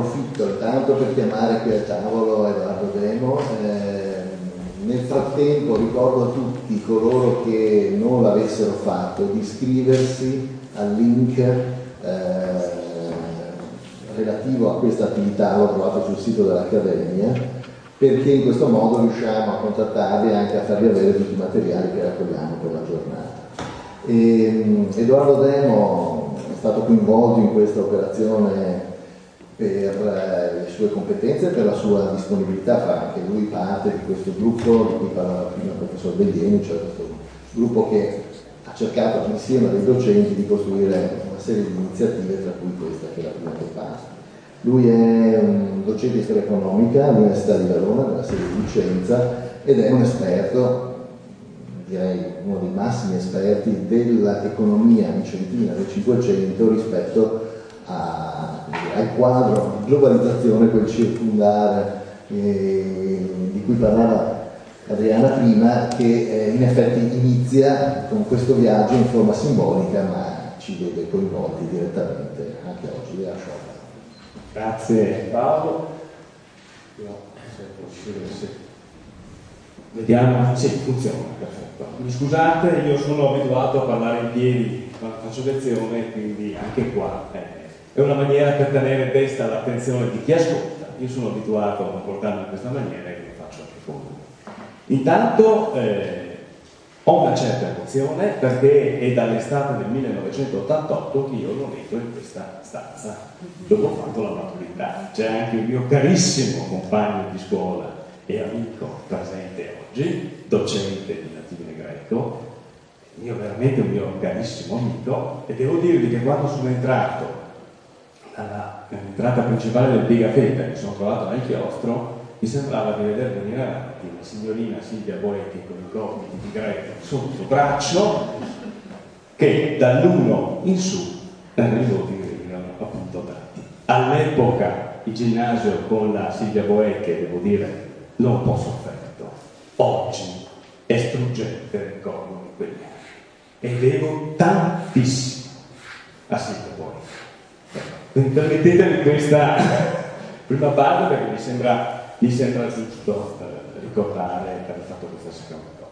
approfitto intanto per chiamare qui al tavolo Edoardo Demo. Nel frattempo ricordo a tutti coloro che non l'avessero fatto di iscriversi al link relativo a questa attività, l'ho trovato sul sito dell'Accademia, perché in questo modo riusciamo a contattarvi e anche a farvi avere tutti i materiali che raccogliamo per la giornata. Edoardo Demo è stato coinvolto in questa operazione per le sue competenze e per la sua disponibilità, fa anche lui parte di questo gruppo di cui parlava prima il professor Bellieni, cioè questo gruppo che ha cercato insieme a dei docenti di costruire una serie di iniziative, tra cui questa che è la prima che passa. Lui è un docente di storia economica all'Università di Verona, nella sede di Vicenza, ed è un esperto, direi uno dei massimi esperti dell'economia vicentina del Cinquecento rispetto al quadro di globalizzazione, quel circundare di cui parlava Adriana prima, che in effetti inizia con questo viaggio in forma simbolica, ma ci vede coinvolti direttamente anche oggi. Vi lascio. Grazie Paolo. Vediamo, sì, funziona, perfetto. Mi scusate, io sono abituato a parlare in piedi quando faccio lezione, quindi anche qua è una maniera per tenere desta l'attenzione di chi ascolta. Io sono abituato a comportarmi in questa maniera e lo faccio anche con voi. Intanto ho una certa emozione perché è dall'estate del 1988 che io lo vedo in questa stanza, dopo ho fatto la maturità. C'è anche il mio carissimo compagno di scuola e amico presente oggi, docente di latino e greco, veramente un mio carissimo amico, e devo dirvi che quando sono entrato all'entrata principale del Pigafetta, mi sono trovato nel chiostro, mi sembrava di vedere venire avanti la signorina Silvia Boetti con i gomiti di greco sotto il braccio, che dall'1 in su erano i voti che venivano appunto dati. All'epoca il ginnasio con la Silvia Boetti, devo dire, non un po' sofferto. Oggi è struggente, ricordo di quegli anni, e devo tantissimo a Silvia Boetti. Permettetemi questa prima parte perché mi sembra giusto ricordare per aver fatto questa seconda cosa.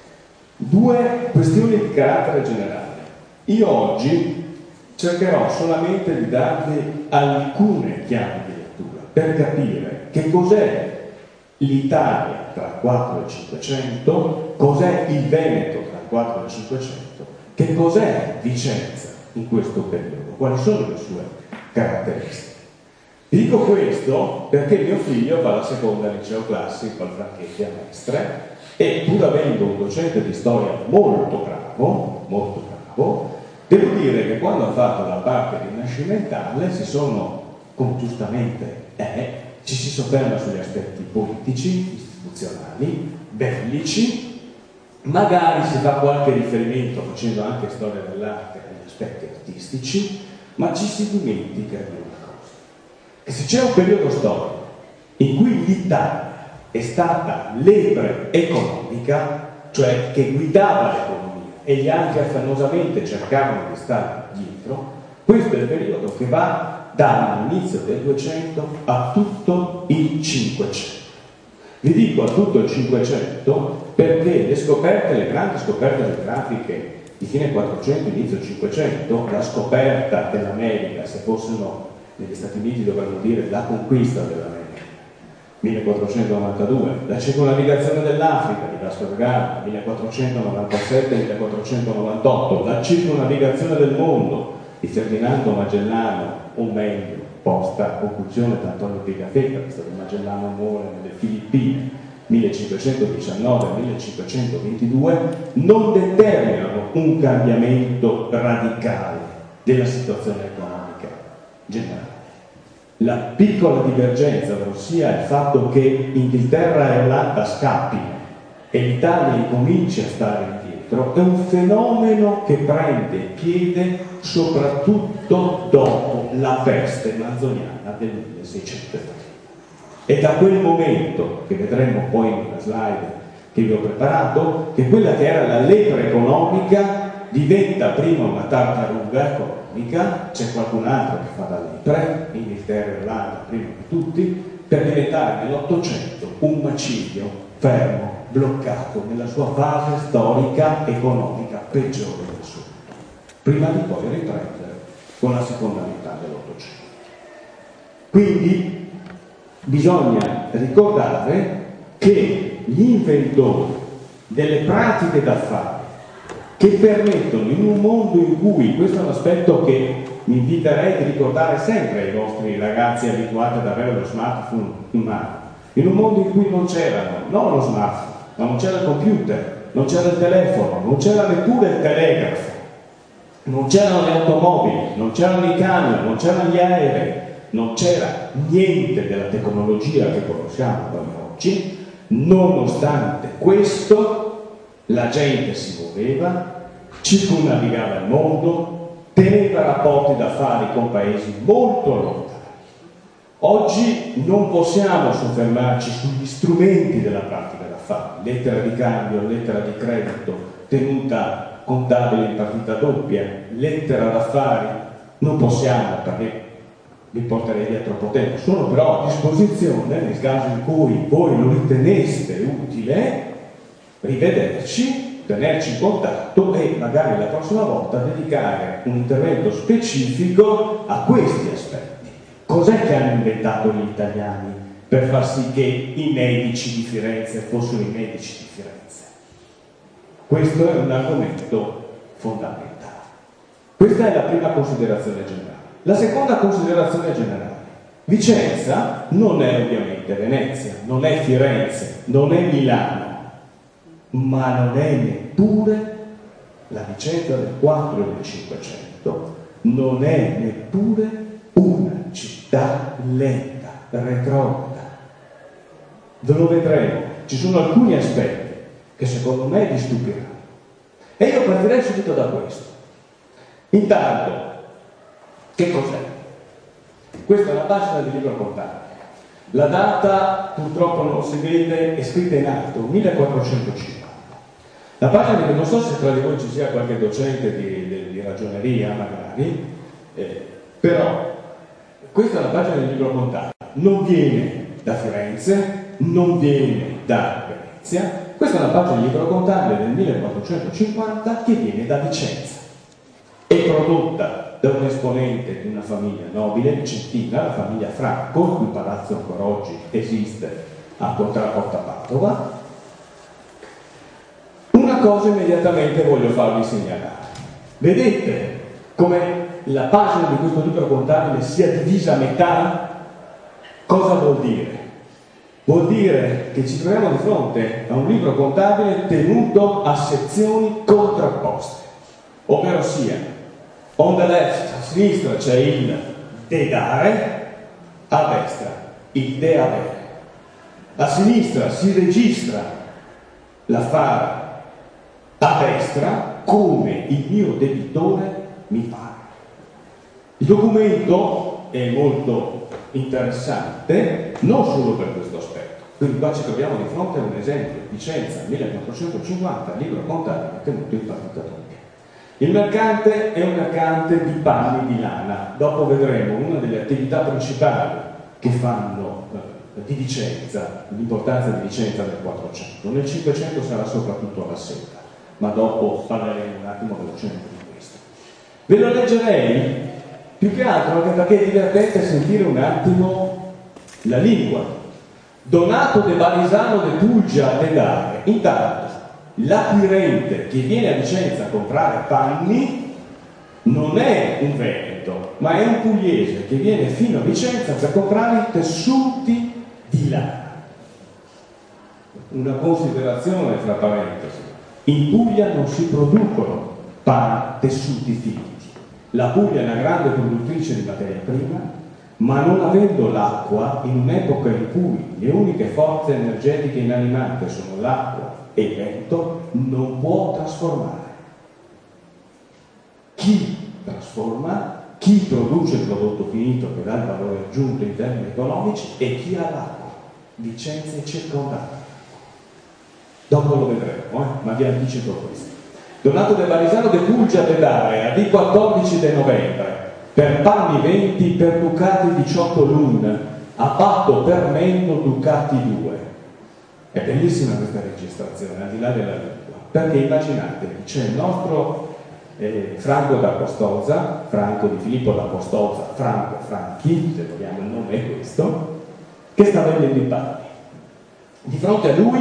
Due questioni di carattere generale. Io oggi cercherò solamente di darvi alcune chiavi di lettura per capire che cos'è l'Italia tra il 4 e il 500, cos'è il Veneto tra il 4 e il 500, che cos'è Vicenza in questo periodo, quali sono le sue caratteristiche. Vi dico questo perché mio figlio fa la seconda al liceo classico al Franchetti a Mestre e pur avendo un docente di storia molto bravo, devo dire che quando ha fatto la parte rinascimentale come giustamente ci si sofferma sugli aspetti politici, istituzionali, bellici, magari si fa qualche riferimento facendo anche storia dell'arte agli aspetti artistici, ma ci si dimentica di una cosa, che se c'è un periodo storico in cui l'Italia è stata lepre economica, cioè che guidava l'economia e gli altri affannosamente cercavano di stare dietro, questo è il periodo che va dall'inizio del 200 a tutto il 500. Vi dico a tutto il 500 perché le grandi scoperte geografiche di fine 400, inizio 500, la scoperta dell'America, se fossero negli Stati Uniti dovremmo dire la conquista dell'America, 1492, la circumnavigazione dell'Africa di Vasco da Gama, 1497-1498, la circumnavigazione del mondo di Ferdinando Magellano, o meglio, posta conclusione da Antonio Pigafetta, che stato Magellano muore nelle Filippine, 1519-1522, non determinano un cambiamento radicale della situazione economica generale. La piccola divergenza, ossia il fatto che Inghilterra e Olanda scappino e l'Italia incominci a stare indietro, è un fenomeno che prende piede soprattutto dopo la peste manzoniana del 1630. È da quel momento, che vedremo poi nella slide che vi ho preparato, che quella che era la lepre economica diventa prima una tartaruga economica, c'è qualcun altro che fa da lepre, Inghilterra e Irlanda prima di tutti, per diventare nell'Ottocento un macigno fermo, bloccato nella sua fase storica economica peggiore del suo mondo, prima di poi riprendere con la seconda metà dell'Ottocento. Quindi bisogna ricordare che gli inventori delle pratiche d'affari che permettono, in un mondo in cui, questo è un aspetto che mi inviterei a ricordare sempre ai vostri ragazzi abituati ad avere lo smartphone in mano, in un mondo in cui non c'erano, non lo smartphone, ma non c'era il computer, non c'era il telefono, non c'era neppure il telegrafo, non c'erano le automobili, non c'erano i camion, non c'erano gli aerei, non c'era niente della tecnologia che conosciamo noi oggi. Nonostante questo, la gente si muoveva, circumnavigava il mondo, teneva rapporti d'affari con paesi molto lontani. Oggi non possiamo soffermarci sugli strumenti della pratica d'affari, lettera di cambio, lettera di credito, tenuta contabile in partita doppia, lettera d'affari, non possiamo perché vi porterei via troppo tempo. Sono però a disposizione nel caso in cui voi lo riteneste utile rivederci, tenerci in contatto e magari la prossima volta dedicare un intervento specifico a questi aspetti. Cos'è che hanno inventato gli italiani per far sì che i medici di Firenze fossero i medici di Firenze? Questo è un argomento fondamentale. Questa è la prima considerazione generale. La seconda considerazione generale: Vicenza non è ovviamente Venezia, non è Firenze, non è Milano, ma non è neppure la Vicenza del 4 e del 500, non è neppure una città lenta, retrograda. Ve lo vedremo, ci sono alcuni aspetti che secondo me vi stupiranno. E io partirei subito da questo. Intanto, che cos'è? Questa è una pagina di libro contabile. La data purtroppo non si vede, è scritta in alto, 1450. La pagina, che non so se tra di voi ci sia qualche docente di ragioneria magari, però questa è la pagina del libro contabile. Non viene da Firenze, non viene da Venezia, questa è una pagina del libro contabile del 1450 che viene da Vicenza. È prodotta da un esponente di una famiglia nobile vicentina, la famiglia Franco, il cui palazzo ancora oggi esiste a Porta Padova. Una cosa immediatamente voglio farvi segnalare. Vedete come la pagina di questo libro contabile sia divisa a metà? Cosa vuol dire? Vuol dire che ci troviamo di fronte a un libro contabile tenuto a sezioni contrapposte, ovvero sia on the left, a sinistra c'è il dedare, a destra il de avere. A sinistra si registra l'affare, a destra come il mio debitore mi paga. Il documento è molto interessante non solo per questo aspetto. Quindi qua ci troviamo di fronte a un esempio: Vicenza 1450, libro contabile tenuto in partita doppia. Il mercante è un mercante di panni di lana. Dopo vedremo una delle attività principali che fanno di Vicenza, l'importanza di Vicenza nel 400. Nel 500 sarà soprattutto la seta, ma dopo parleremo un attimo velocemente di questo. Ve lo leggerei più che altro anche perché è divertente sentire un attimo la lingua. Donato de Barisano de Puggia de Dare. Intanto, l'acquirente che viene a Vicenza a comprare panni non è un veneto, ma è un pugliese che viene fino a Vicenza per comprare i tessuti di lana. Una considerazione fra parentesi: in Puglia non si producono tessuti finiti. La Puglia è una grande produttrice di materia prima, ma non avendo l'acqua, in un'epoca in cui le uniche forze energetiche inanimate sono l'acqua e il vento, non può trasformare. Chi trasforma, chi produce il prodotto finito che dà il valore aggiunto in termini economici, e chi ha l'acqua. Vicenza è circondata. Dopo lo vedremo, ma vi anticipo questo. Donato de Barisano de Puglia de Dare, a di 14 de novembre, per panni 20, per ducati 18 l'un, abbatto per meno ducati 2. È bellissima questa registrazione, al di là della lingua, perché immaginatevi, c'è il nostro Franco da Costoza, Franco di Filippo da Costoza, Franco Franchi, se vogliamo il nome è questo, che sta vendendo i panni. Di fronte a lui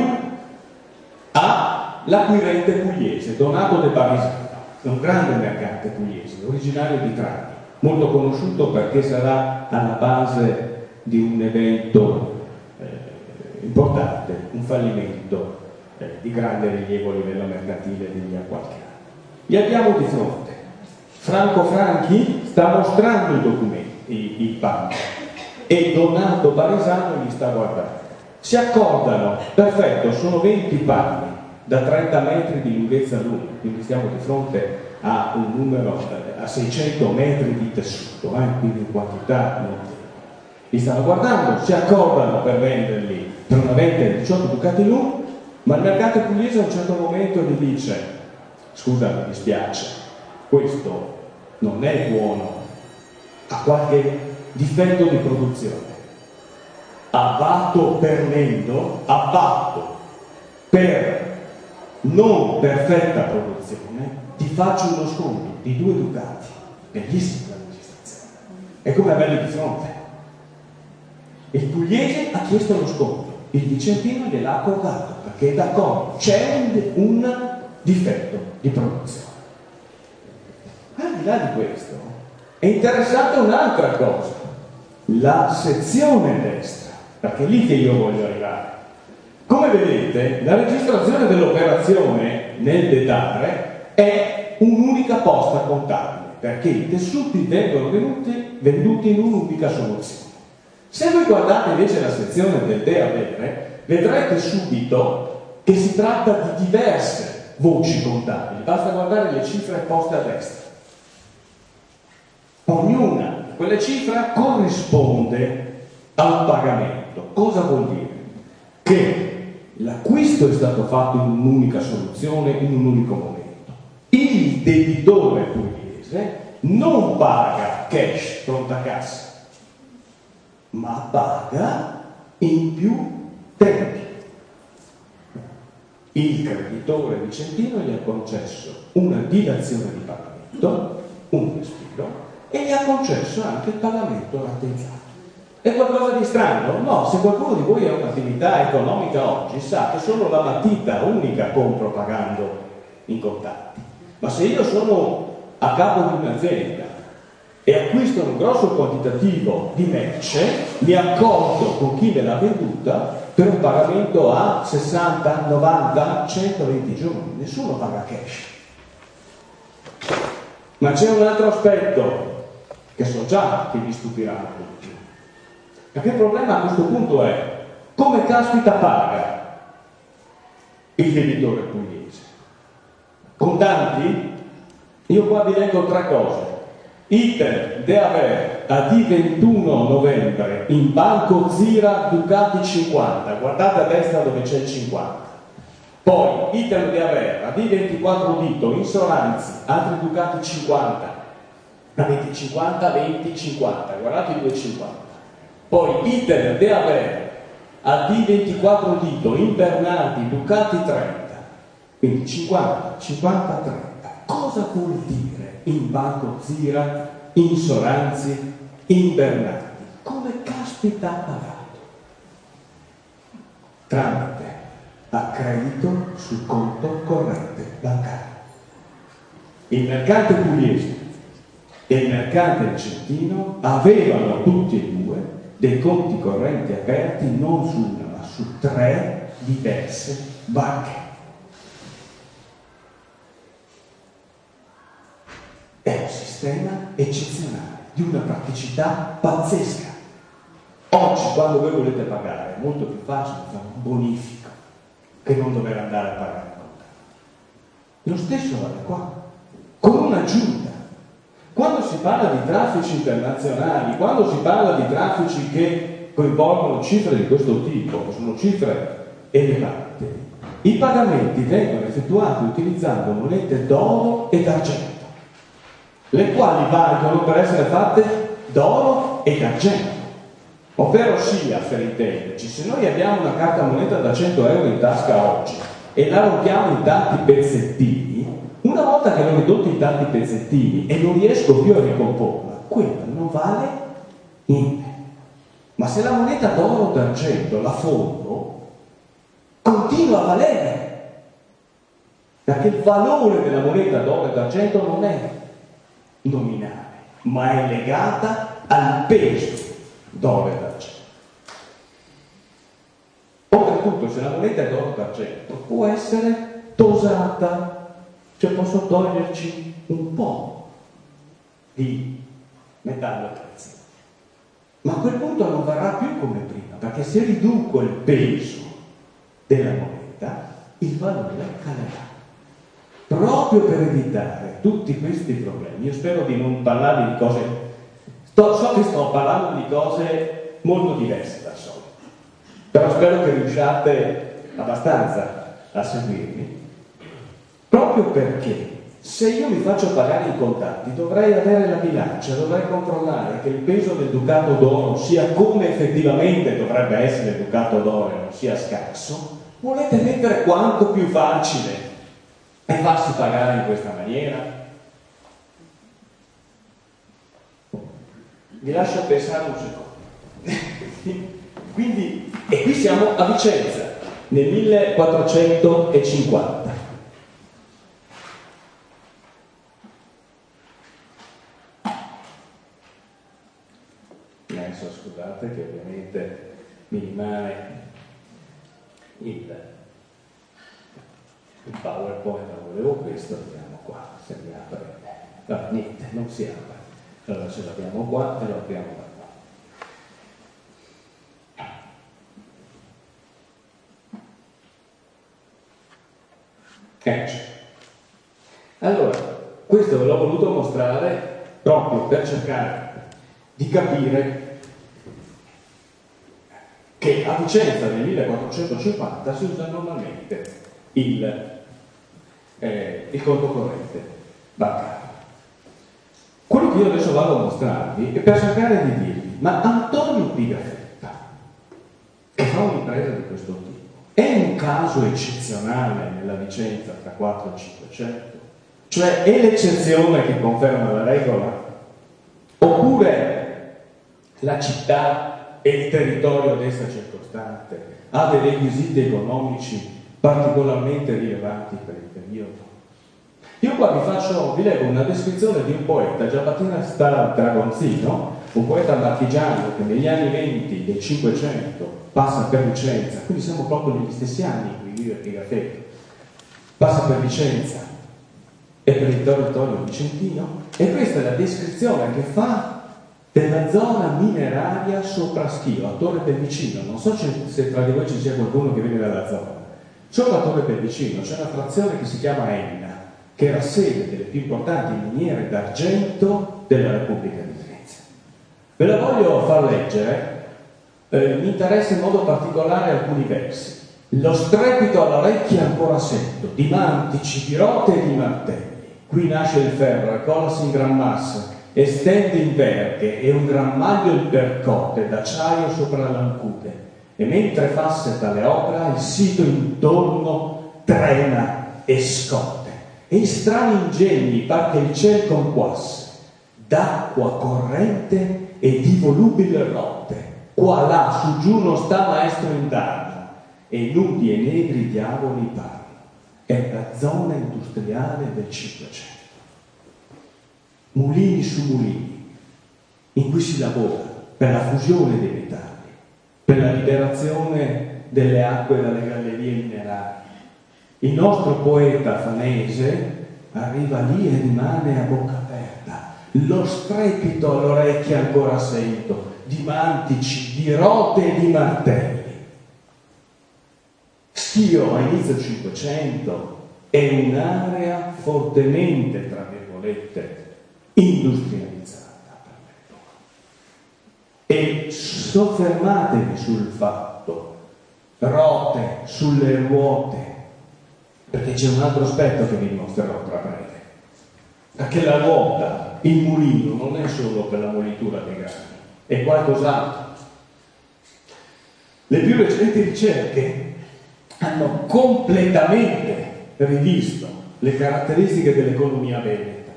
ha l'acquirente pugliese, Donato de Barisano, un grande mercante pugliese, originario di Trani, molto conosciuto perché sarà alla base di un evento importante, un fallimento di grande rilievo a livello mercantile degli ha qualche anno. Li abbiamo di fronte. Franco Franchi sta mostrando i documenti, i panni, e Donato Barisano li sta guardando. Si accordano, perfetto, sono 20 panni da 30 metri di lunghezza l'uno, quindi stiamo di fronte a un numero, a 600 metri di tessuto, quindi in quantità non. Li stanno guardando, si accordano per venderli per una vendita di 18 ducati l'uno, ma il mercato pugliese a un certo momento gli dice: scusa, mi dispiace, questo non è buono, ha qualche difetto di produzione. Abbatto per meno, abbatto per non perfetta produzione, ti faccio uno sconto di 2 ducati. Bellissima la registrazione. È come averli di fronte. Il pugliese ha chiesto lo sconto, il vicentino gliel'ha accordato perché è d'accordo, c'è un difetto di produzione. Al di là di questo è interessante un'altra cosa, la sezione destra, perché è lì che io voglio arrivare. Come vedete, la registrazione dell'operazione nel dedare è un'unica posta contabile, perché i tessuti vengono venduti in un'unica soluzione. Se voi guardate invece la sezione del de avere, vedrete subito che si tratta di diverse voci contabili, basta guardare le cifre poste a destra. Ognuna di quelle cifre corrisponde a un pagamento. Cosa vuol dire? Che l'acquisto è stato fatto in un'unica soluzione, in un unico momento. Il debitore pugliese non paga cash, pronta cassa, ma paga in più tempi. Il creditore vicentino gli ha concesso una dilazione di pagamento, un respiro, e gli ha concesso anche il pagamento rateizzato. È qualcosa di strano? No, se qualcuno di voi ha un'attività economica oggi sa che solo la matita unica compro pagando in contanti. Ma se io sono a capo di un'azienda e acquisto un grosso quantitativo di merce, mi accordo con chi me l'ha venduta per un pagamento a 60, 90, 120 giorni. Nessuno paga cash. Ma c'è un altro aspetto che so già che vi stupirà tutti. Perché il problema a questo punto è: come caspita paga il debitore pugliese? Contanti? Io qua vi leggo 3 cose. Item de aver a di 21 novembre in banco Zira Ducati 50, guardate a destra dove c'è il 50. Poi item de aver a di 24 dito in Soranzi altri Ducati 50, avete 50, 20, 50, guardate i 2,50. Poi item de aver a di 24 dito in Bernardi Ducati 30, quindi 50, 50, 30. Cosa vuol dire in banco Zira, in Soranzi, in Bernardi? Come caspita ha pagato? Tramite accredito sul conto corrente bancario. Il mercante pugliese e il mercante vicentino avevano tutti e due dei conti correnti aperti non su una ma su 3 diverse banche. È un sistema eccezionale, di una praticità pazzesca. Oggi, quando voi volete pagare, è molto più facile fare un bonifico che non dover andare a pagare in contanti. Lo stesso vale qua, con un'aggiunta. Quando si parla di traffici internazionali, quando si parla di traffici che coinvolgono cifre di questo tipo, che sono cifre elevate, I pagamenti vengono effettuati utilizzando monete d'oro e d'argento, le quali valgono per essere fatte d'oro e d'argento. Ovvero sia, per intenderci, se noi abbiamo una carta moneta da 100 euro in tasca oggi e la rompiamo in tanti pezzettini, una volta che l'ho ridotto in tanti pezzettini e non riesco più a ricomporla, quella non vale niente. Ma se la moneta d'oro o d'argento la fondo, continua a valere, perché il valore della moneta d'oro e d'argento non è nominale, ma è legata al peso d'oro e d'argento. Oltretutto, se la moneta è d'oro e d'argento, può essere tosata, cioè posso toglierci un po' di metallo prezioso. Ma a quel punto non varrà più come prima, perché se riduco il peso della moneta, il valore calerà. Proprio per evitare tutti questi problemi, io spero di non parlarvi di cose, so che sto parlando di cose molto diverse dal solito, però spero che riusciate abbastanza a seguirmi, proprio perché se io mi faccio pagare in contanti dovrei avere la bilancia, dovrei controllare che il peso del ducato d'oro sia come effettivamente dovrebbe essere il ducato d'oro e non sia scarso. Volete mettere quanto più facile è farsi pagare in questa maniera? Vi lascio pensare un secondo. Quindi, e qui siamo a Vicenza, nel 1450. Adesso scusate che ovviamente mi rimane il PowerPoint, non volevo questo, vediamo qua, se mi apre. No, niente, non si apre. Allora ce l'abbiamo qua e lo apriamo da qua. Allora, questo ve l'ho voluto mostrare proprio per cercare di capire che a Vicenza nel 1450 si usa normalmente il conto corrente bancario. Quello che io adesso vado a mostrarvi è per cercare di dirvi, ma Antonio Pigafetta, che fa un'impresa di questo tipo, è un caso eccezionale nella Vicenza tra 4 e 500? Cioè è l'eccezione che conferma la regola? Oppure la città e il territorio ad essa circostante ha dei requisiti economici particolarmente rilevanti per il periodo? Io qua vi leggo una descrizione di un poeta, Giambattista Dragonzino, un poeta marchigiano che negli anni 20 del 500 passa per Vicenza, quindi siamo proprio negli stessi anni in cui vive Pigafetta, passa per Vicenza e per il territorio vicentino, e questa è la descrizione che fa della zona mineraria sopra Schio, a Torre Pellicino. Non so se tra di voi ci sia qualcuno che viene dalla zona. Sopra Torre Pellicino c'è una frazione che si chiama Enna, che era sede delle più importanti miniere d'argento della Repubblica di Venezia. Ve la voglio far leggere, mi interessa in modo particolare alcuni versi. Lo strepito all'orecchia ancora sento, di mantici, di rote e di martelli. Qui nasce il ferro e colasi in gran massa, e stende in verghe e un gran maglio il percote d'acciaio sopra l'ancute, e mentre fasse tale opera il sito intorno trema e scotte, e in strani ingegni par che il ciel conquasse d'acqua corrente e di volubile rotte, qua là su giù non sta maestro indarno, e nudi e negri diavoli parlano. È la zona industriale del Cinquecento. Mulini su mulini, in cui si lavora per la fusione dei metalli, per la liberazione delle acque dalle gallerie minerarie. Il nostro poeta fanese arriva lì e rimane a bocca aperta. Lo strepito all'orecchia ancora sento, di mantici, di rote e di martelli. Schio a inizio Cinquecento è un'area fortemente, tra virgolette, industrializzata. E soffermatevi sul fatto, rote sulle ruote, perché c'è un altro aspetto che vi mostrerò tra breve. Perché la ruota, il mulino, non è solo per la molitura dei grani, è qualcos'altro. Le più recenti ricerche hanno completamente rivisto le caratteristiche dell'economia veneta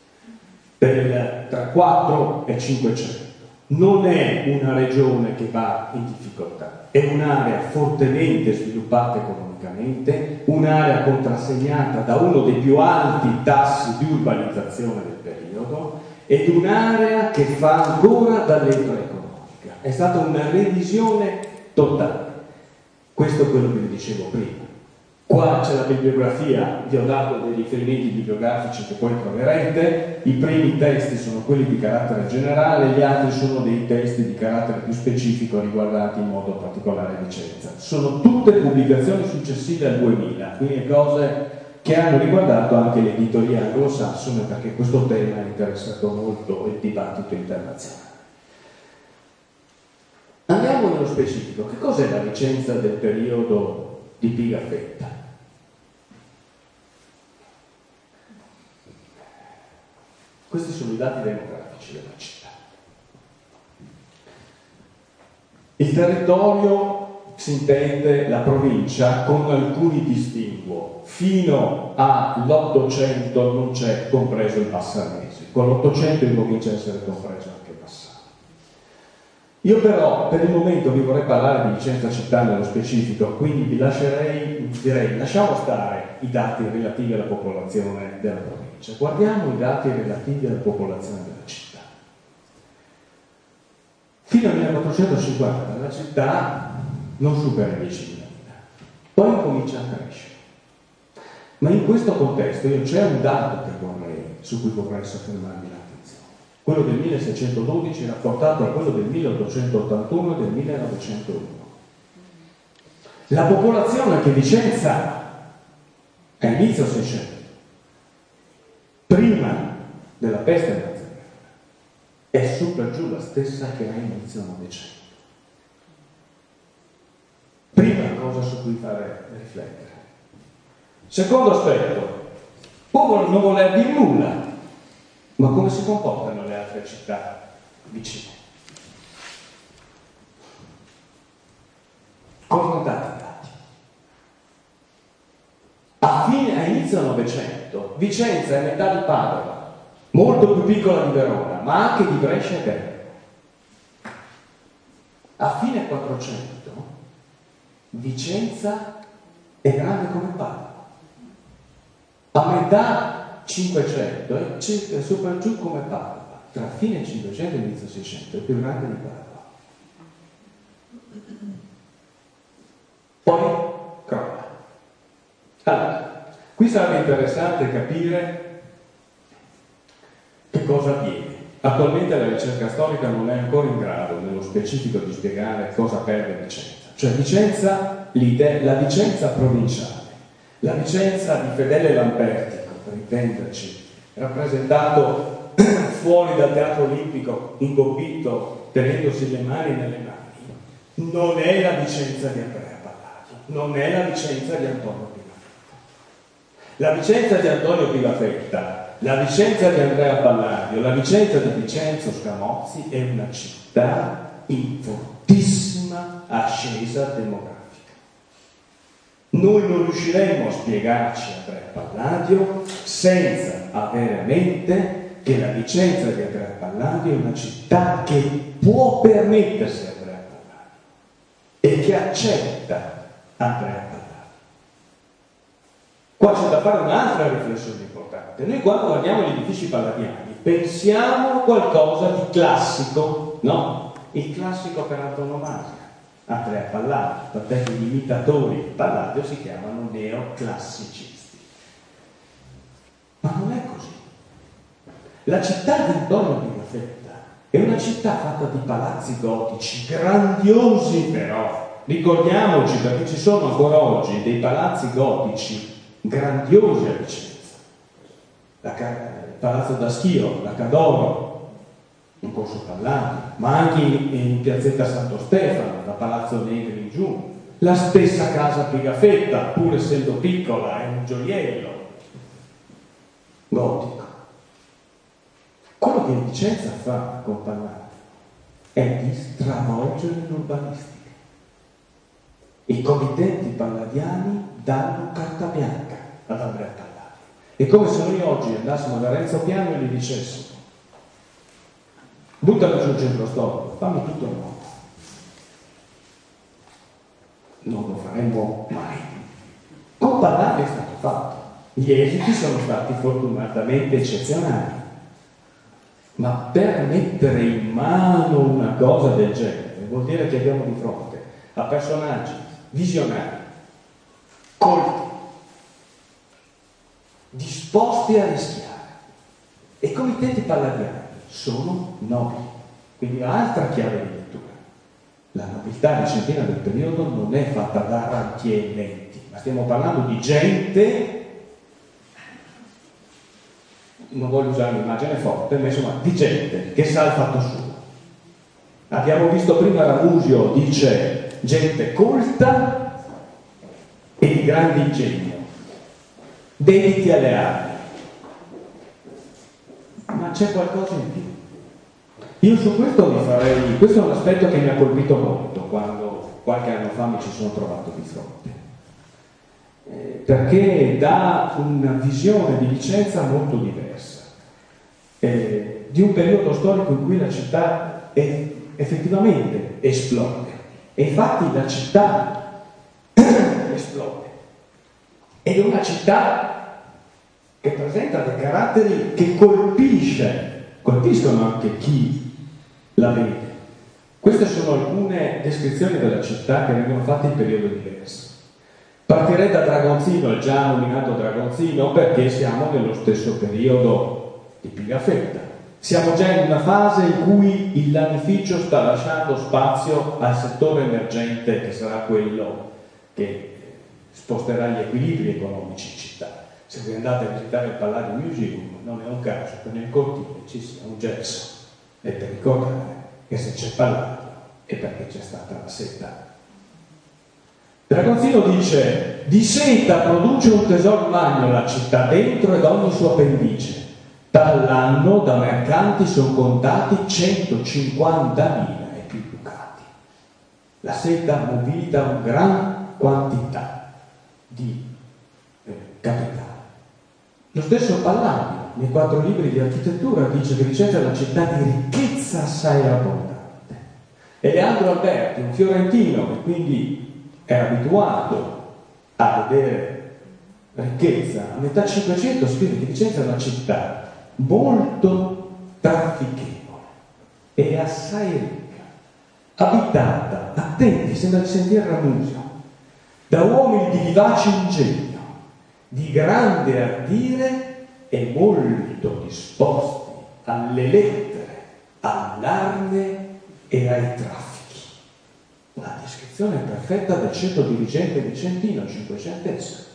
tra 4 e 500. Non è una regione che va in difficoltà, è un'area fortemente sviluppata economicamente, un'area contrassegnata da uno dei più alti tassi di urbanizzazione del periodo ed un'area che fa ancora da leva economica. È stata una revisione totale. Questo è quello che vi dicevo prima. Qua c'è la bibliografia, vi ho dato dei riferimenti bibliografici che poi troverete. I primi testi sono quelli di carattere generale, gli altri sono dei testi di carattere più specifico riguardanti in modo particolare Vicenza. Sono tutte pubblicazioni successive al 2000, quindi cose che hanno riguardato anche l'editoria anglosassone, perché questo tema ha interessato molto il dibattito internazionale. Andiamo nello specifico. Che cos'è la Vicenza del periodo di Pigafetta? Questi sono i dati demografici della città. Il territorio si intende la provincia con alcuni distinguo. Fino all'800 non c'è compreso il Bassanese, con l'800 incomincia a essere compreso anche il Bassano. Io però per il momento vi vorrei parlare di Vicenza città nello specifico, quindi vi direi lasciamo stare i dati relativi alla popolazione della provincia, guardiamo i dati relativi alla popolazione della città. Fino al 1450 la città non supera i 10.000, poi comincia a crescere. Ma in questo contesto io c'è un dato su cui vorrei soffermarmi l'attenzione, quello del 1612 rapportato a quello del 1881 e del 1901. La popolazione che Vicenza a inizio 600, prima della peste nazionale, è su per giù la stessa che a inizio 900. Prima cosa su cui fare riflettere. Secondo aspetto, non voler dire nulla, ma come si comportano le altre città vicine? Confrontate i dati. A inizio Novecento, Vicenza è metà di Padova, molto più piccola di Verona, ma anche di Brescia e Bergamo. A fine 400, Vicenza è grande come Padova. A metà 500 è su per giù come Padova, tra fine 500 e inizio 600 è più grande di Padova. Poi crolla. Allora, qui sarebbe interessante capire che cosa avviene. Attualmente la ricerca storica non è ancora in grado nello specifico di spiegare cosa perde Vicenza. Cioè Vicenza, la Vicenza provinciale, la Vicenza di Fedele Lampertico, per intenderci, rappresentato fuori dal teatro olimpico, ingobbito, tenendosi le mani nelle mani, non è la Vicenza di Andrea Palladio, non è la Vicenza di Antonio Pigafetta. La Vicenza di Antonio Pigafetta, la Vicenza di Andrea Palladio, la Vicenza di Vincenzo Scamozzi è una città in fortissima ascesa demografica. Noi non riusciremo a spiegarci Andrea Palladio senza avere a mente che la Vicenza di Andrea Palladio è una città che può permettersi Andrea Palladio e che accetta Andrea Palladio. Qua c'è da fare un'altra riflessione importante. Noi quando guardiamo gli edifici palladiani pensiamo a qualcosa di classico, no? Il classico per antonomasia. Andrea Palladio, tant'è che gli imitatori di Palladio si chiamano neoclassicisti. Ma non è così. La città di Antonio Pigafetta è una città fatta di palazzi gotici, grandiosi però. Ricordiamoci, perché ci sono ancora oggi dei palazzi gotici grandiosi a Vicenza. Il Palazzo da Schio, la Cadoro, in Corso Palladio, ma anche in piazzetta Santo Stefano, da Palazzo Negri in giù, La stessa casa Pigafetta, pur essendo piccola, è un gioiello gotico. Quello che Vicenza fa con Palladi è di stravolgere l'urbanistica. I committenti palladiani danno carta bianca ad Andrea Palladi. È come se noi oggi andassimo da Renzo Piano e gli dicessimo: buttami giù il centro storico, fammi tutto nuovo. Non lo faremmo mai. Con Palladi è stato fatto. Gli esiti sono stati fortunatamente eccezionali. Ma per mettere in mano una cosa del genere vuol dire che abbiamo di fronte a personaggi visionari, colti, disposti a rischiare. E i committenti palladiani sono nobili. Quindi un'altra chiave di lettura. La nobiltà vicentina del periodo non è fatta da rantiementi, ma stiamo parlando di gente, non voglio usare un'immagine forte, ma insomma di gente che sa il fatto suo. Abbiamo visto prima Ramusio dice gente colta e di grande ingegno, dediti alle armi. Ma c'è qualcosa in più. Io su questo mi farei, questo è un aspetto che mi ha colpito molto quando qualche anno fa mi ci sono trovato di fronte, perché dà una visione di Vicenza molto diversa, di un periodo storico in cui la città effettivamente esplode. E infatti la città esplode. Ed è una città che presenta dei caratteri che colpiscono anche chi la vede. Queste sono alcune descrizioni della città che vengono fatte in periodi diversi. Partirei da Dragonzino, il già nominato Dragonzino, perché siamo nello stesso periodo di Pigafetta. Siamo già in una fase in cui il lanificio sta lasciando spazio al settore emergente, che sarà quello che sposterà gli equilibri economici in città. Se voi andate a visitare il Palladio Museum, non è un caso che nel cortile ci sia un gesso, e per ricordare che se c'è Palladio è perché c'è stata la seta. Dragonzino dice: di seta produce un tesoro magno la città dentro ed ogni sua pendice. Dall'anno da mercanti sono contati 150.000 e più ducati. La seta mobilita una gran quantità di capitale. Lo stesso Palladio, nei 4 libri di architettura, dice che Vicenza è una città di ricchezza assai abbondante. E Leandro Alberti, un fiorentino che quindi era abituato a vedere ricchezza, a metà Cinquecento scrive che Vicenza è una città molto traffichevole e assai ricca, abitata, attenti, sembra di sentire Ramusio, da uomini di vivace ingegno, di grande ardire e molto disposti alle lettere, all'arme e ai traffici. Una descrizione perfetta del ceto dirigente vicentino cinquecentesco.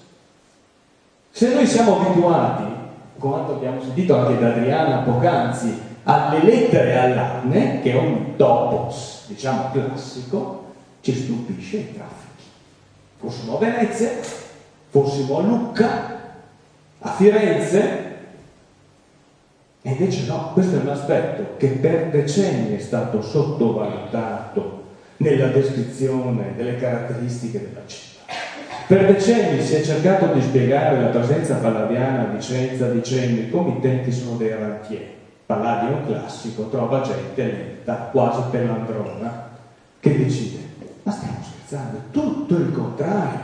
Se noi siamo abituati, quanto abbiamo sentito anche da Adriana poc'anzi, alle lettere e all'arme, che è un topos, diciamo, classico, ci stupisce i traffici. Fossimo a Venezia, fossimo a Lucca, a Firenze, e invece no, questo è un aspetto che per decenni è stato sottovalutato nella descrizione delle caratteristiche della città. Per decenni si è cercato di spiegare la presenza palladiana a Vicenza dicendo i committenti sono dei rantieri. Palladio è un classico, trova gente lenta, quasi pelandrona, che decide. Ma stiamo scherzando, è tutto il contrario.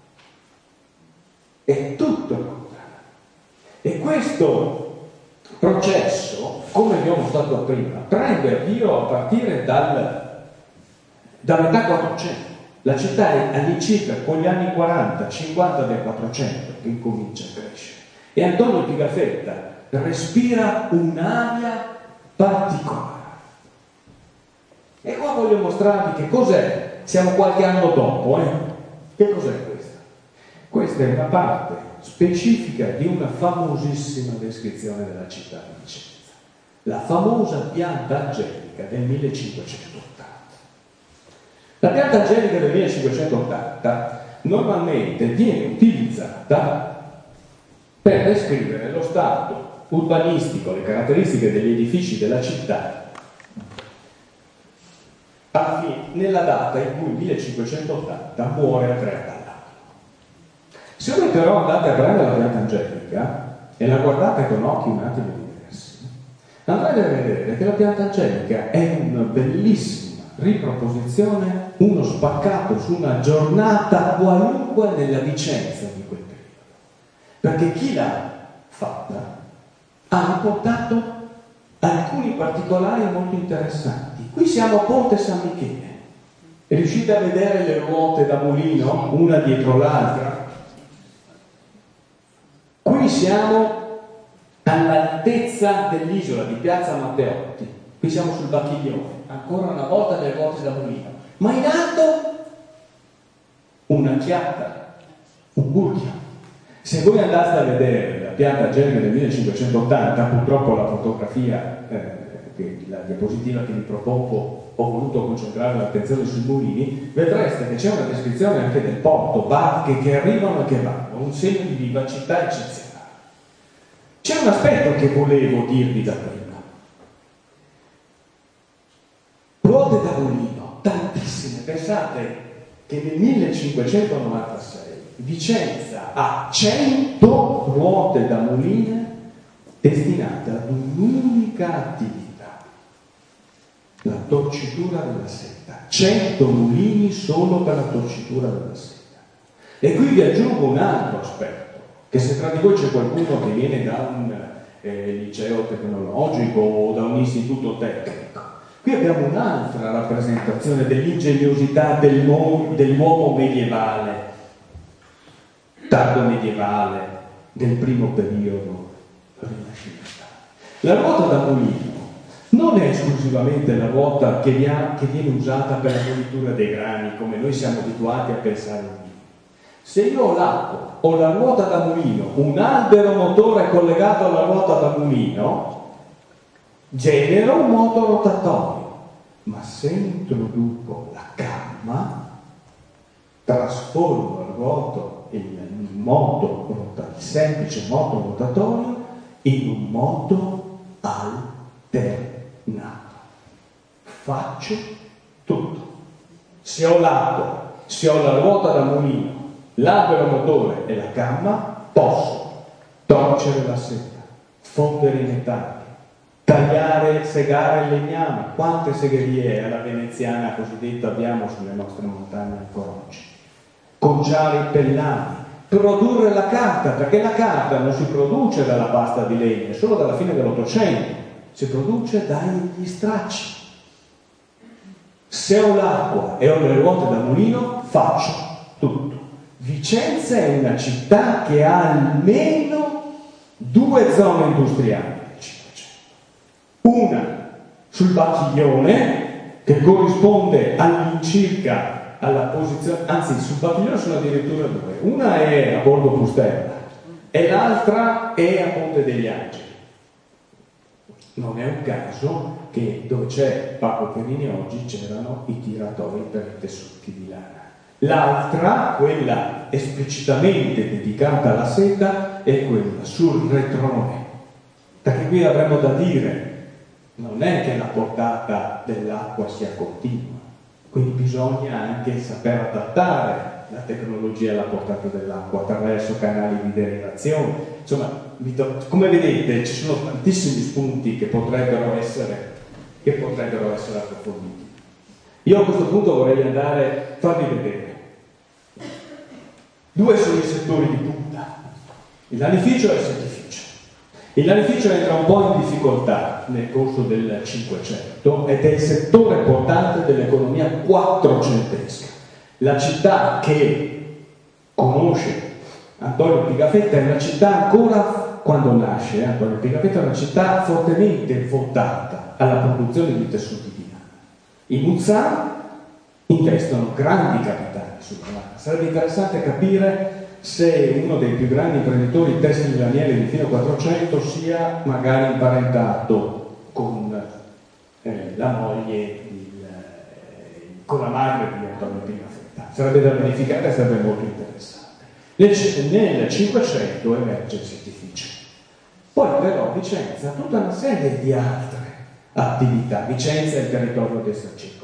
È tutto il contrario. E questo processo, come abbiamo mostrato prima, prende avvio a partire da metà 400. La città è all'incirca con gli anni 40-50 del 400 che incomincia a crescere. E Antonio Pigafetta respira un'aria particolare. E qua voglio mostrarvi che cos'è. Siamo qualche anno dopo, Che cos'è questa? Questa è una parte specifica di una famosissima descrizione della città di Vicenza. La famosa pianta angelica del 1580. La pianta angelica del 1580 normalmente viene utilizzata per descrivere lo stato urbanistico, le caratteristiche degli edifici della città alla fine, nella data in cui 1580 muore Andrea Palladio. Se voi però andate a prendere la pianta angelica e la guardate con occhi un attimo diversi, andrete a vedere che la pianta angelica è una bellissima riproposizione, uno spaccato su una giornata qualunque nella Vicenza di quel periodo. Perché chi l'ha fatta ha riportato alcuni particolari molto interessanti. Qui siamo a Ponte San Michele. Riuscite a vedere le ruote da mulino, una dietro l'altra? Qui siamo all'altezza dell'isola di Piazza Matteotti. Qui siamo sul Bacchiglione. Ancora una volta le ruote da mulino. Ma in alto una chiatta, un burchio. Se voi andaste a vedere la pianta angelica del 1580, purtroppo la fotografia, la diapositiva che vi propongo, ho voluto concentrare l'attenzione sui mulini, vedreste che c'è una descrizione anche del porto, barche che arrivano e che vanno, un segno di vivacità eccezionale. C'è un aspetto che volevo dirvi da prima. Ruote da mulino, tantissime. Pensate che nel 1596 Vicenza ha 100 ruote da muline destinate ad un'unica attività, la torcitura della seta. 100 mulini solo per la torcitura della seta. E qui vi aggiungo un altro aspetto, che se tra di voi c'è qualcuno che viene da un liceo tecnologico o da un istituto tecnico, qui abbiamo un'altra rappresentazione dell'ingegnosità dell'uomo medievale, tardo medievale, del primo periodo rinascimentale. La ruota da mulino non è esclusivamente la ruota che viene usata per la molitura dei grani, come noi siamo abituati a pensare in Dio. Se io ho l'acqua, ho la ruota da mulino, un albero motore collegato alla ruota da mulino, genero un moto rotatorio. Ma se introduco la camma, trasformo il semplice moto rotatorio in un moto alternato. Faccio tutto. Se ho l'acqua, se ho la ruota da mulino, l'albero motore e la camma, posso torcere la seta, fondere i metalli, tagliare, segare il legname. Quante segherie alla veneziana cosiddetta abbiamo sulle nostre montagne ancora oggi? Conciare i pellami, produrre la carta, perché la carta non si produce dalla pasta di legno, solo dalla fine dell'Ottocento, si produce dagli stracci. Se ho l'acqua e ho le ruote da mulino, faccio tutto. Vicenza è una città che ha almeno 2 zone industriali nel Cinquecento. Una sul Bacchiglione, che corrisponde all'incirca alla posizione, anzi sul Bacchiglione sono addirittura 2, una è a Borgo Pustella e l'altra è a Ponte degli Angeli. Non è un caso che dove c'è Paco Perini oggi c'erano i tiratori per i tessuti di lana. L'altra, quella esplicitamente dedicata alla seta, è quella sul Retrone, perché qui avremo da dire, non è che la portata dell'acqua sia continua, quindi bisogna anche saper adattare la tecnologia alla portata dell'acqua attraverso canali di derivazione. Insomma, come vedete ci sono tantissimi spunti che potrebbero essere approfonditi. Io a questo punto vorrei andare a farvi vedere 2 sono i settori di punta: il lanificio e il settificio. Il lanificio entra un po' in difficoltà nel corso del Cinquecento ed è il settore portante dell'economia quattrocentesca. La città che conosce Antonio Pigafetta è una città ancora, quando nasce Antonio Pigafetta, è una città fortemente votata alla produzione di tessuti di lana. I Muzzà investono grandi capitali sulla lana. Sarebbe interessante capire se uno dei più grandi imprenditori tessili lanieri di fine 400 sia magari imparentato con la moglie con la madre di Antonio Pigafetta. Sarebbe da verificare e sarebbe molto interessante. Nel 500 emerge il settificio. Poi però Vicenza ha tutta una serie di altre attività. Vicenza è il territorio che sta circostante.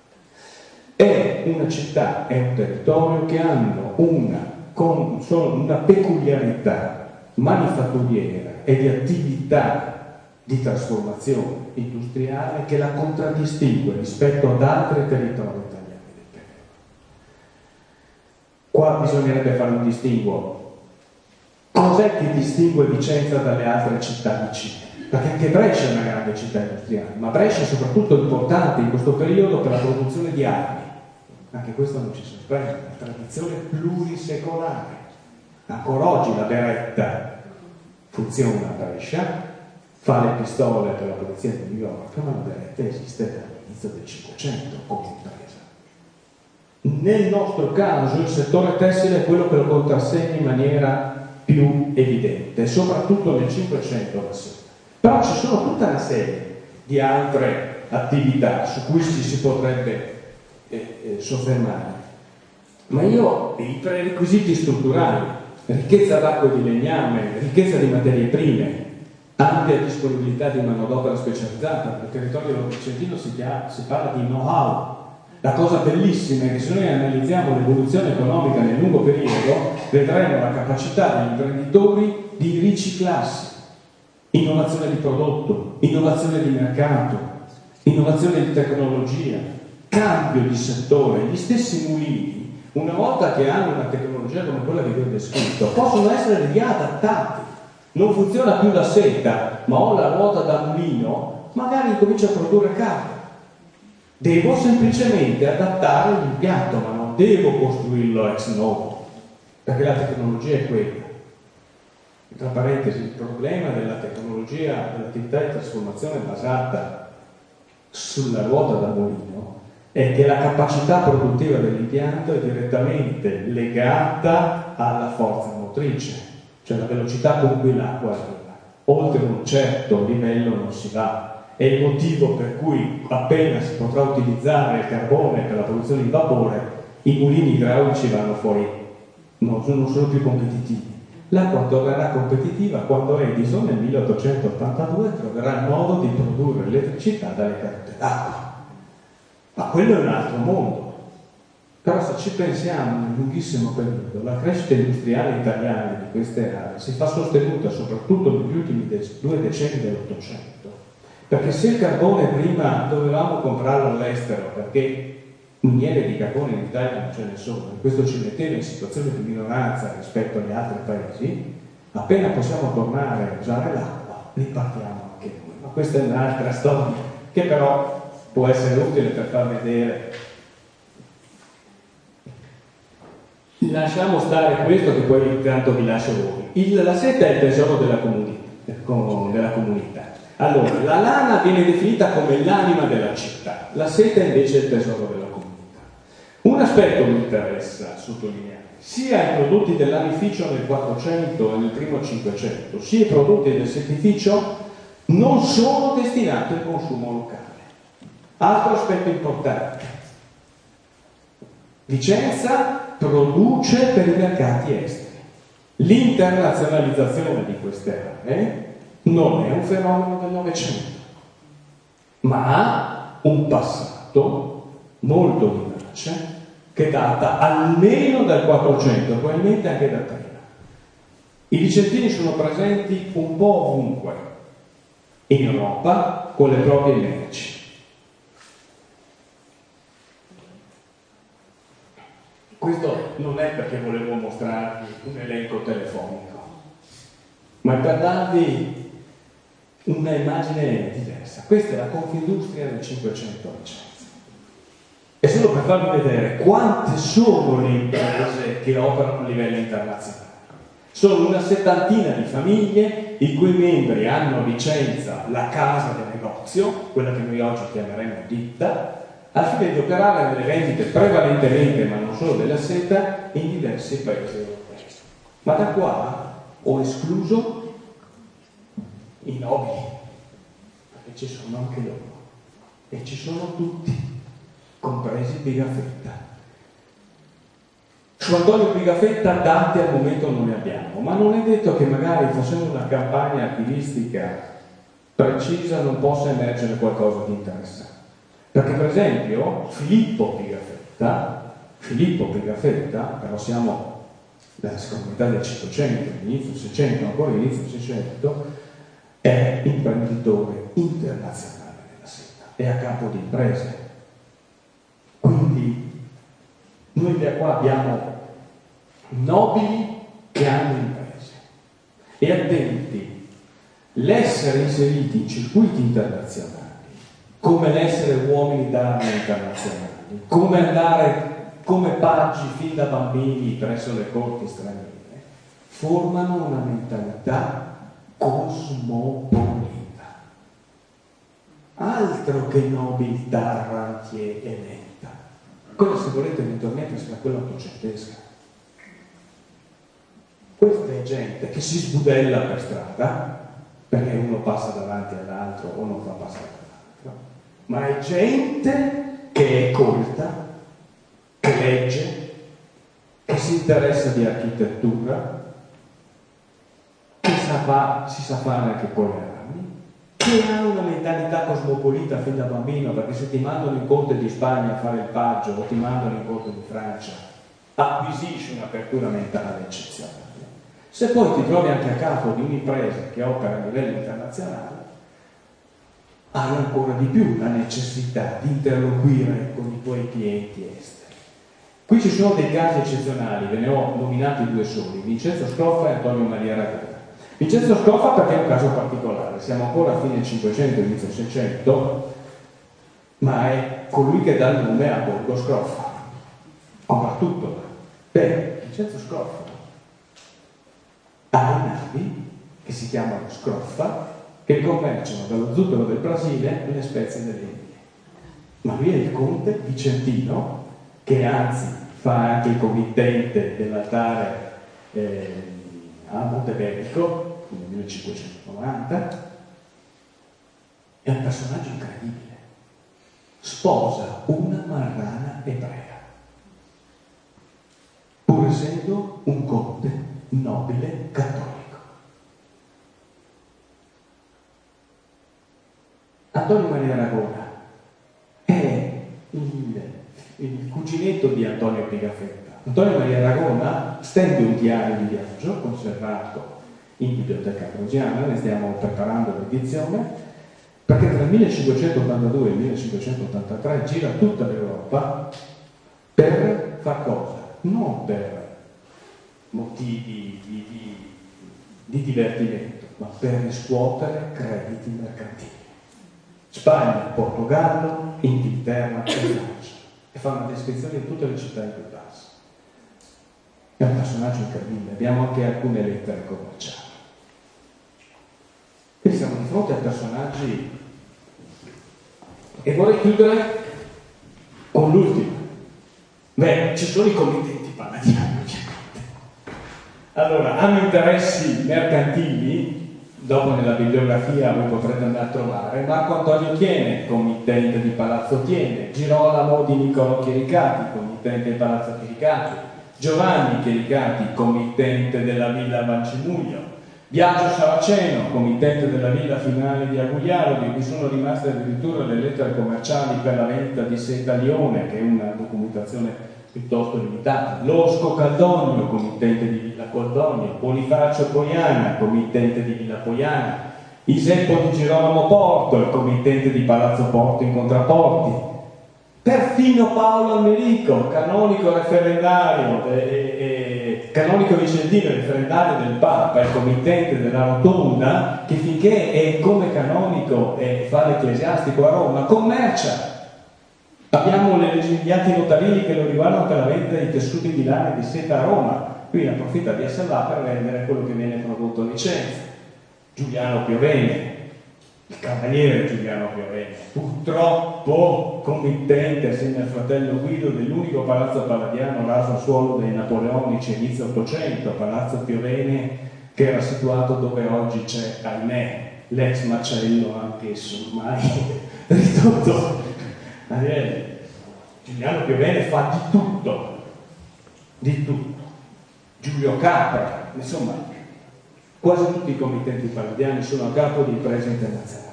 È una città, è un territorio che hanno una peculiarità manifatturiera e di attività di trasformazione industriale che la contraddistingue rispetto ad altri territori italiani del periodo. Qua bisognerebbe fare un distinguo. Cos'è che distingue Vicenza dalle altre città vicine? Perché anche Brescia è una grande città industriale, ma Brescia è soprattutto importante in questo periodo per la produzione di armi. Anche questo non ci sorprende, una tradizione plurisecolare. Ancora oggi la Beretta funziona a Brescia, fa le pistole per la polizia di New York, ma la Beretta esiste dall'inizio del 500 come impresa. Nel nostro caso il settore tessile è quello che lo contrassegna in maniera più evidente, soprattutto nel 500 la sera. Però ci sono tutta una serie di altre attività su cui si potrebbe soffermare. Ma io i prerequisiti strutturali, ricchezza d'acqua e di legname, ricchezza di materie prime, ampia disponibilità di manodopera specializzata, nel territorio vicentino si parla di know-how. La cosa bellissima è che se noi analizziamo l'evoluzione economica nel lungo periodo, vedremo la capacità degli imprenditori di riciclarsi. Innovazione di prodotto, innovazione di mercato, innovazione di tecnologia, cambio di settore. Gli stessi mulini, una volta che hanno una tecnologia come quella che vi ho descritto, possono essere riadattati. Non funziona più la seta, ma ho la ruota da mulino, magari comincio a produrre carne. Devo semplicemente adattare l'impianto, ma non devo costruirlo ex novo, perché la tecnologia è quella. Tra parentesi, il problema della tecnologia, dell'attività di trasformazione basata sulla ruota da mulino è che la capacità produttiva dell'impianto è direttamente legata alla forza motrice, cioè la velocità con cui l'acqua arriva. Oltre un certo livello non si va. È il motivo per cui appena si potrà utilizzare il carbone per la produzione di vapore, i mulini idraulici vanno fuori, non sono più competitivi. L'acqua tornerà competitiva quando Edison nel 1882 troverà il modo di produrre elettricità dalle cadute d'acqua. Ma quello è un altro mondo. Però se ci pensiamo nel lunghissimo periodo, la crescita industriale italiana di queste aree si fa sostenuta soprattutto negli ultimi 2 decenni dell'Ottocento. Perché se il carbone prima dovevamo comprarlo all'estero perché miniere di carbone in Italia non ce ne sono, e questo ci metteva in situazione di minoranza rispetto agli altri paesi, appena possiamo tornare a usare l'acqua, ripartiamo anche noi. Ma questa è un'altra storia, che però può essere utile per far vedere. Lasciamo stare questo che poi intanto vi lascio voi. La seta è il tesoro della comunità. Allora, la lana viene definita come l'anima della città, la seta invece è il tesoro della comunità. Un aspetto mi interessa sottolineare, sia i prodotti del lanificio nel 400 e nel primo 500, sia i prodotti del settificio non sono destinati al consumo locale. Altro aspetto importante, Vicenza produce per i mercati esteri. L'internazionalizzazione di queste aree non è un fenomeno del Novecento, ma ha un passato molto vivace che data almeno dal 400, probabilmente anche da prima. I vicentini sono presenti un po' ovunque in Europa con le proprie merci. Questo non è perché volevo mostrarvi un elenco telefonico, ma per darvi una immagine diversa. Questa è la Confindustria del 500 a Vicenza. E solo per farvi vedere quante sono le imprese che operano a livello internazionale. Sono una settantina di famiglie i cui membri hanno a Vicenza la casa del negozio, quella che noi oggi chiameremo ditta, al fine di operare nelle vendite prevalentemente, ma non solo della seta, in diversi paesi europei. Ma da qua ho escluso i nobili, perché ci sono anche loro, e ci sono tutti. compresi Pigafetta. Su Antonio Pigafetta dati al momento non ne abbiamo, ma non è detto che magari facendo una campagna attivistica precisa non possa emergere qualcosa di interessante. Perché per esempio Filippo Pigafetta, però siamo nella seconda metà del 500, inizio 600, ancora inizio 600, è imprenditore internazionale nella seta, è a capo di imprese. Quindi noi da qua abbiamo nobili che hanno imprese. E attenti, l'essere inseriti in circuiti internazionali, come l'essere uomini d'arma internazionali, come andare come paggi fin da bambini presso le corti straniere, formano una mentalità cosmopolita. Altro che nobiltà rantie e lenta. Quella, se volete, eventualmente sarà quella ottocentesca. Questa è gente che si sbudella per strada, perché uno passa davanti all'altro o non fa passare all'altro, ma è gente che è colta, che legge, che si interessa di architettura, che si sa fare anche con le armi, che ha una mentalità cosmopolita fin da bambino, perché se ti mandano in corte di Spagna a fare il paggio o ti mandano in corte di Francia, acquisisci un'apertura mentale eccezionale. Se poi ti trovi anche a capo di un'impresa che opera a livello internazionale, hai ancora di più la necessità di interloquire con i tuoi clienti esteri. Qui ci sono dei casi eccezionali, ve ne ho nominati due soli, Vincenzo Scroffa e Antonio Maria Ragona. Vincenzo Scroffa perché è un caso particolare, siamo ancora a fine 500, inizio 600, ma è colui che dà il nome a Borgo Scroffa. Ora tutto. Vincenzo Scroffa ha le navi che si chiamano Scroffa, che commerciano dallo zucchero del Brasile alle spezie delle Indie. Ma lui è il conte vicentino, che anzi fa anche il committente dell'altare a Montebellico nel 1590. È un personaggio incredibile. Sposa una marrana ebrea, pur essendo un conte nobile cattolico. Antonio Maria Ragona è il cuginetto di Antonio Pigafetta. Antonio Maria Ragona stende un diario di viaggio conservato in Biblioteca Ambrosiana, ne stiamo preparando l'edizione, perché tra il 1582 e il 1583 gira tutta l'Europa per far cosa? Non per motivi di divertimento, ma per riscuotere crediti mercantili. Spagna, Portogallo, Inghilterra e Francia, e fa una descrizione di tutte le città in cui passa. È un personaggio incredibile, abbiamo anche alcune lettere commerciali. Quindi siamo di fronte a personaggi, e vorrei chiudere con l'ultimo. Ci sono i committenti palladiani. Allora, hanno interessi mercantili. Dopo nella bibliografia voi potrete andare a trovare Marco Antonio Chiene, committente di Palazzo Chiene, Girolamo di Niccolò Chiericati, committente di Palazzo Chiericati, Giovanni Chiericati, committente della Villa Valcimuglio, Biagio Saraceno, committente della Villa Finale di Agugliaro, di cui sono rimaste addirittura le lettere commerciali per la vendita di Seta Lione, che è una documentazione piuttosto limitata, Losco Caldonio, committente di Villa Caldonio, Bonifacio Poiana, committente di Villa Poiana, Iseppo di Girolamo Porto, il committente di Palazzo Porto in Contraporti, perfino Paolo Almerico, canonico referendario canonico vicentino referendario del Papa, il committente della Rotonda, che finché è come canonico e fa l'ecclesiastico a Roma, commercia. Abbiamo gli atti notarili che lo riguardano per la vendita di tessuti di lana e di seta a Roma, quindi approfitta di essere là per vendere quello che viene prodotto a Vicenza. Giuliano Piovene, il cavaliere Giuliano Piovene, purtroppo committente assieme al fratello Guido dell'unico palazzo palladiano raso al suolo dei napoleonici inizio 800, Palazzo Piovene, che era situato dove oggi c'è, ahimè, l'ex macello anch'esso ormai ridotto. Giuliano Piovene fa di tutto. Giulio Capra, insomma, quasi tutti i committenti palladiani sono a capo di imprese internazionali.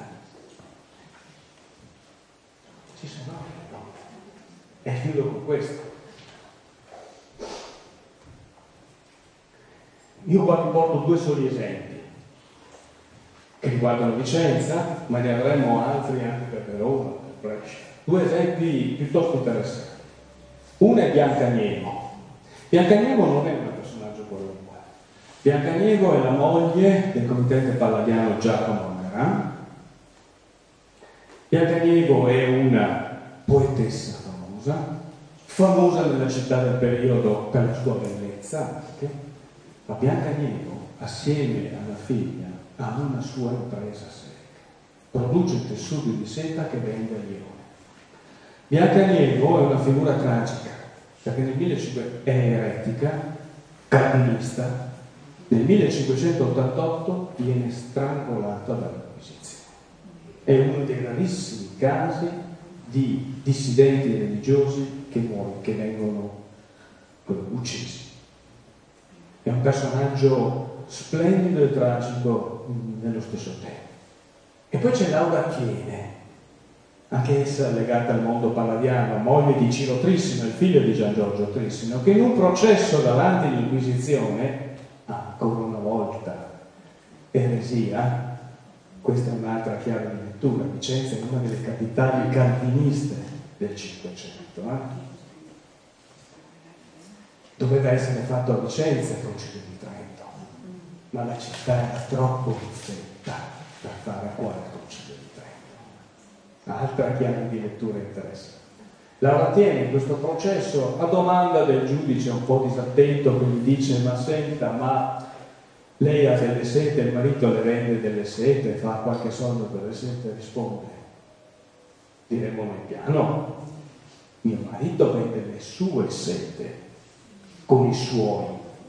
Ci sono anche le donne. E chiudo con questo. Io qua vi porto due soli esempi che riguardano Vicenza, ma ne avremo altri anche per Verona, per Brescia. Due esempi piuttosto interessanti. Uno è Biancaniego. Biancaniego non è un personaggio qualunque. Biancaniego è la moglie del committente palladiano Giacomo Maran. Biancaniego è una poetessa famosa nella città del periodo per la sua bellezza anche. Ma Biancaniego, assieme alla figlia, ha una sua impresa seria. Produce tessuti di seta che vende a Lione. Biancaniego è una figura tragica, perché nel 1500 è eretica, calvinista. Nel 1588 viene strangolata dall'Inquisizione. È uno dei rarissimi casi di dissidenti religiosi che vengono uccisi. È un personaggio splendido e tragico nello stesso tempo. E poi c'è Laura Thiene, anche essa legata al mondo palladiano, moglie di Ciro Trissino, il figlio di Gian Giorgio Trissino, che in un processo davanti all'Inquisizione, ancora una volta eresia, questa è un'altra chiave di lettura, Vicenza è una delle capitali calviniste del Cinquecento, doveva essere fatto a Vicenza il Concilio di Trento, ma la città era troppo infetta per fare qua il Concilio di Trento. Altra chiave di lettura interessante. Laura Thiene in questo processo, a domanda del giudice un po' disattento, che gli dice: ma senta, ma lei ha delle sete, il marito le vende delle sete, fa qualche soldo per le sete, risponde: diremmo noi piano, mio marito vende le sue sete con i suoi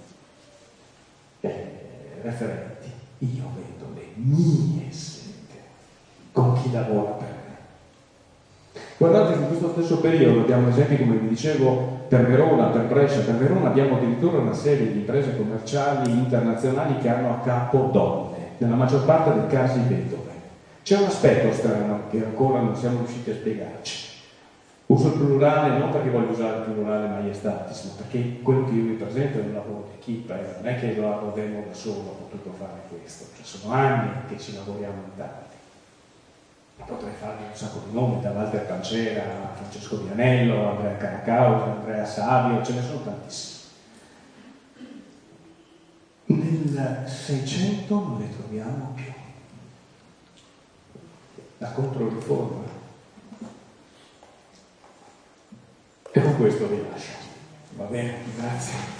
referenti, io vedo le mie sete con chi lavora per me. Guardate che in questo stesso periodo abbiamo esempi, come vi dicevo, per Verona, per Brescia. Per Verona abbiamo addirittura una serie di imprese commerciali internazionali che hanno a capo donne, nella maggior parte dei casi vedove. C'è un aspetto strano che ancora non siamo riusciti a spiegarci. Uso il plurale non perché voglio usare il plurale maiestatis, ma perché quello che io vi presento è un lavoro d'equipe, non è che lo avevo da solo, ho potuto fare questo, cioè sono anni che ci lavoriamo in tanti. Potrei farvi un sacco di nomi, da Walter Pancera a Francesco Vianello, Andrea Caracausa, Andrea Savio, ce ne sono tantissimi. Nel 600 non le troviamo più. La Controriforma. E con questo vi lascio. Va bene, grazie.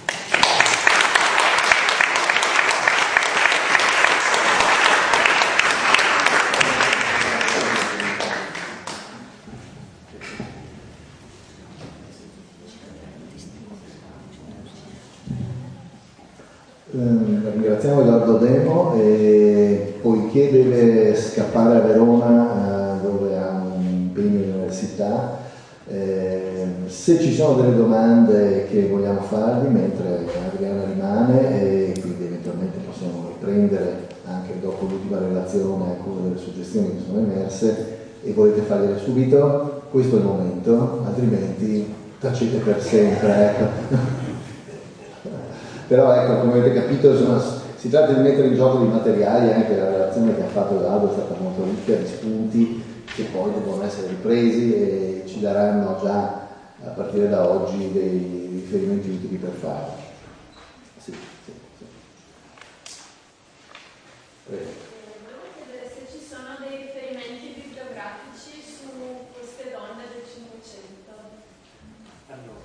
Ringraziamo Edoardo Demo e poiché deve scappare a Verona dove ha un impegno in università, se ci sono delle domande che vogliamo fargli mentre Adriana rimane, e quindi eventualmente possiamo riprendere anche dopo l'ultima relazione alcune delle suggestioni che sono emerse e volete fargliele subito, questo è il momento, altrimenti tacete per sempre, ecco. Però ecco, come avete capito, si tratta di mettere in gioco dei materiali, anche la relazione che ha fatto Edoardo è stata molto ricca di spunti che poi devono essere ripresi e ci daranno già a partire da oggi dei riferimenti utili per farlo. Sì. Prego. Volevo chiedere se ci sono dei riferimenti bibliografici su queste donne del Cinquecento. Allora.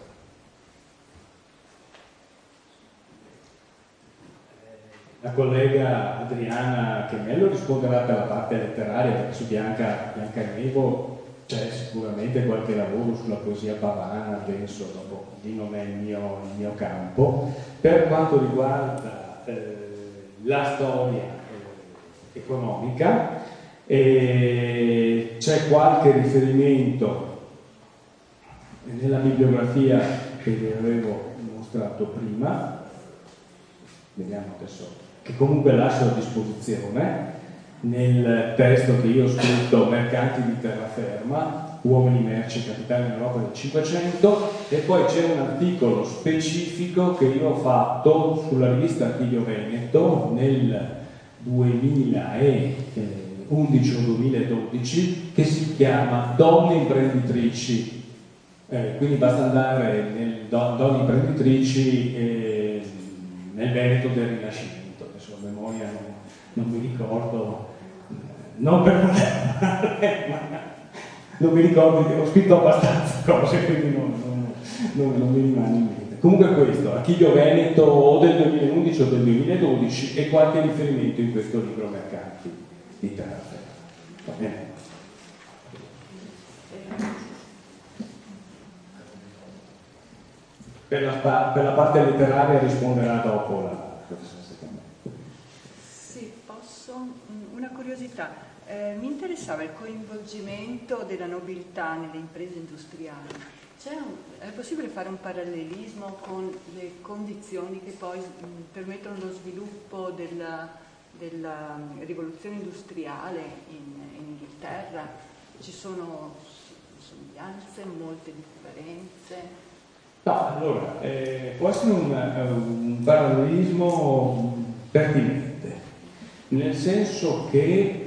La collega Adriana Chemello risponderà per la parte letteraria, perché su Biancaniego c'è sicuramente qualche lavoro sulla poesia pavana, penso, dopo lì non è il mio campo. Per quanto riguarda la storia economica, c'è qualche riferimento nella bibliografia che vi avevo mostrato prima, vediamo adesso, che comunque lascio a disposizione, nel testo che io ho scritto Mercanti di terraferma, uomini, merci, capitali in Europa del 500, e poi c'è un articolo specifico che io ho fatto sulla rivista Archivio Veneto nel 2011 o 2012, che si chiama Donne imprenditrici. Quindi basta andare nel Donne imprenditrici nel Veneto del Rinascimento. Adesso a memoria non mi ricordo, non per voler ma non mi ricordo, che ho scritto abbastanza cose, quindi non mi rimane in mente. Comunque questo, Archivio Veneto o del 2011 o del 2012 e qualche riferimento in questo libro Mercanti di terraferma. Va bene? Per la parte letteraria risponderà dopo la professoressa Cambani. Sì, posso? Una curiosità. Mi interessava il coinvolgimento della nobiltà nelle imprese industriali. È possibile fare un parallelismo con le condizioni che poi permettono lo sviluppo della rivoluzione industriale in Inghilterra? Ci sono somiglianze, molte differenze? No, allora, può essere un parallelismo pertinente, nel senso che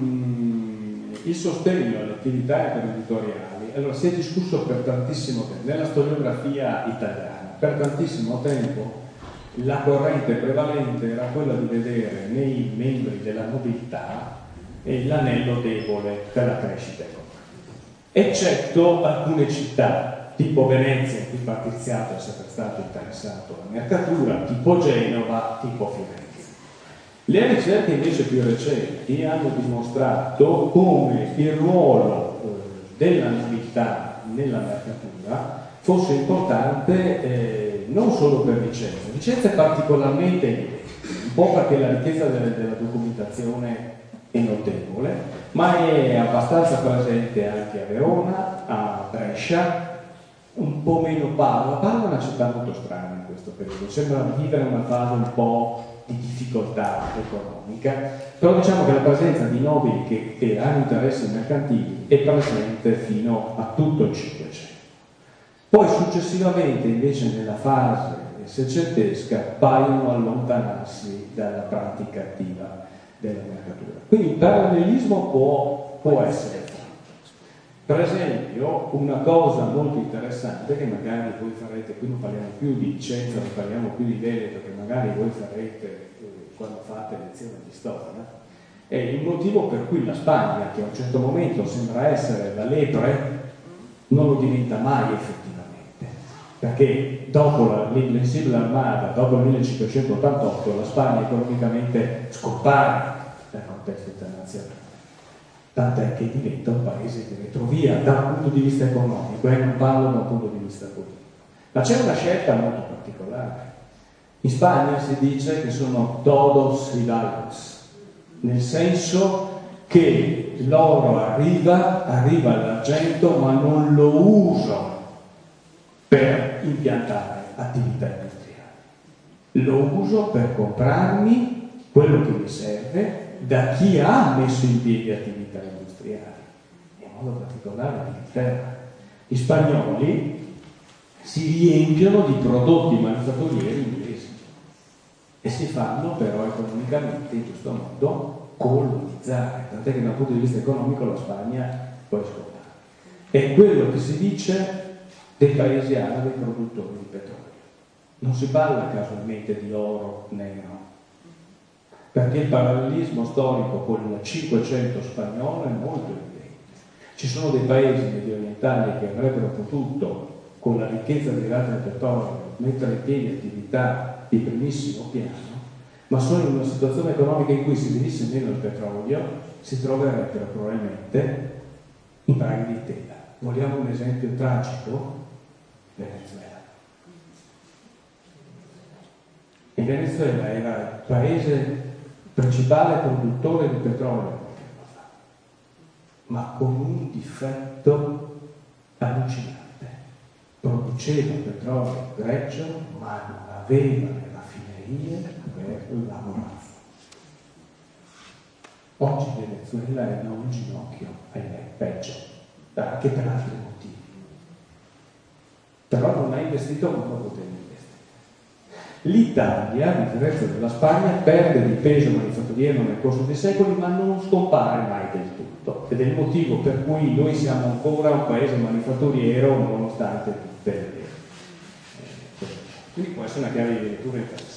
il sostegno alle attività imprenditoriali, allora si è discusso per tantissimo tempo, nella storiografia italiana, per tantissimo tempo la corrente prevalente era quella di vedere nei membri della nobiltà l'anello debole per la crescita economica, eccetto alcune città, tipo Venezia, in cui Partiziato è sempre stato interessato alla mercatura, tipo Genova, tipo Firenze. Le ricerche invece più recenti hanno dimostrato come il ruolo della nobiltà nella mercatura fosse importante non solo per Vicenza. Vicenza è particolarmente evidente, un po' perché la ricchezza della documentazione è notevole, ma è abbastanza presente anche a Verona, a Brescia, un po' meno Padova. Padova è una città molto strana in questo periodo, sembra vivere una fase un po' di difficoltà economica, però diciamo che la presenza di nobili che hanno interessi mercantili è presente fino a tutto il Cinquecento. Poi successivamente invece nella fase seicentesca paiono allontanarsi dalla pratica attiva della mercatura. Quindi il parallelismo può essere fatto. Per esempio, una cosa molto interessante che magari voi farete, qui non parliamo più di Vicenza, non parliamo più di Veneto, che magari voi farete quando fate lezioni di storia, è il motivo per cui la Spagna, che a un certo momento sembra essere la lepre, non lo diventa mai effettivamente, perché dopo l'Invincible Armada, dopo il 1588, la Spagna economicamente scompare dal contesto internazionale. Tant'è che diventa un paese di retrovia da un punto di vista economico, e non parlo da un punto di vista politico. Ma c'è una scelta molto particolare. In Spagna si dice che sono todos iguales, nel senso che l'oro arriva l'argento, ma non lo uso per impiantare attività industriali. Lo uso per comprarmi quello che mi serve da chi ha messo in piedi attività industriali, in modo particolare l'Inghilterra. Gli spagnoli si riempiono di prodotti manifatturieri inglesi e si fanno però economicamente in questo modo colonizzare, tant'è che dal punto di vista economico la Spagna poi scompare. È quello che si dice dei paesi arabi produttori di petrolio. Non si parla casualmente di oro nero, perché il parallelismo storico con il Cinquecento spagnolo è molto evidente. Ci sono dei paesi mediorientali che avrebbero potuto, con la ricchezza derivata dal petrolio, mettere in piedi attività di primissimo piano, ma sono in una situazione economica in cui se venisse meno il petrolio si troverebbero probabilmente in braghe di tela. Vogliamo un esempio tragico? Venezuela. Il Venezuela era il paese principale produttore di petrolio qualche anno fa, ma con un difetto allucinante. produceva petrolio e greggio, ma non aveva le raffinerie per lavorare. Oggi Venezuela è in un ginocchio, ahimè, peggio, anche per altri motivi. Però non ha investito come poteva investire. L'Italia, a differenza della Spagna, perde di peso manifatturiero nel corso dei secoli, ma non scompare mai del tutto. Ed è il motivo per cui noi siamo ancora un paese manifatturiero nonostante tutte le cose. Quindi può essere una chiave di lettura interessante.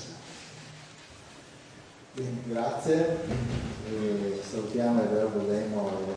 Bene, grazie. Salutiamo il Verbo Lemo.